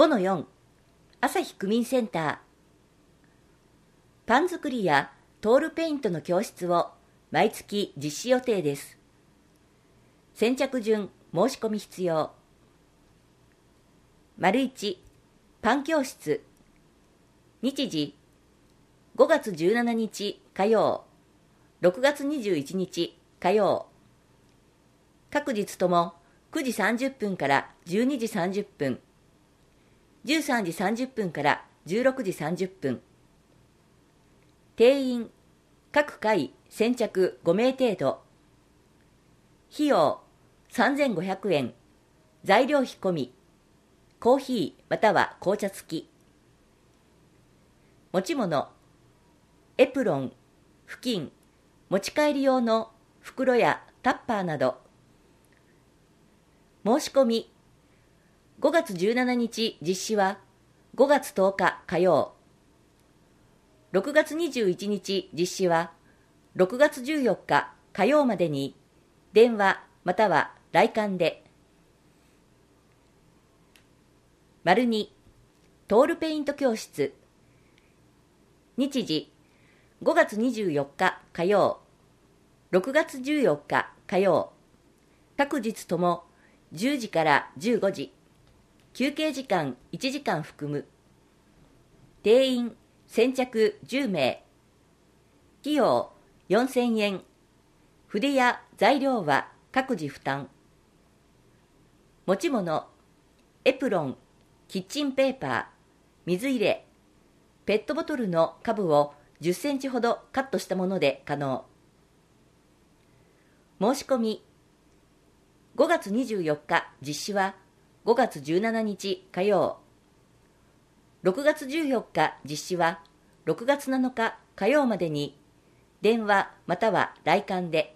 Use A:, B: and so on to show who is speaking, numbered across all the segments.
A: 5-4 朝日区民センター。パン作りやトールペイントの教室を毎月実施予定です。先着順申し込み必要。1、パン教室。日時5月17日火曜、6月21日火曜。各日とも9時30分から12時30分、13時30分から16時30分。定員、各回先着5名程度。費用、3500円。材料費込み。コーヒーまたは紅茶付き。持ち物、エプロン、布巾、持ち帰り用の袋やタッパーなど。申し込み、5月17日実施は5月10日火曜、6月21日実施は6月14日火曜までに電話または来館で。2、トールペイント教室。日時5月24日火曜、6月14日火曜。各日とも10時から15時。休憩時間1時間含む。定員先着10名。費用4000円。筆や材料は各自負担。持ち物、エプロン、キッチンペーパー、水入れ、ペットボトルのカブを10センチほどカットしたもので可能。申し込み、5月24日実施は5月17日火曜、6月14日実施は6月7日火曜までに電話または来館で。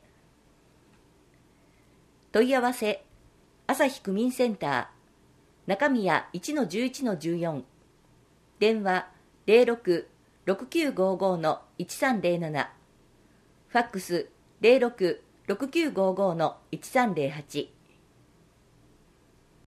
A: 問い合わせ、朝日区民センター、中宮 1-11-14、電話 06-6955-1307、ファックス 06-6955-1308。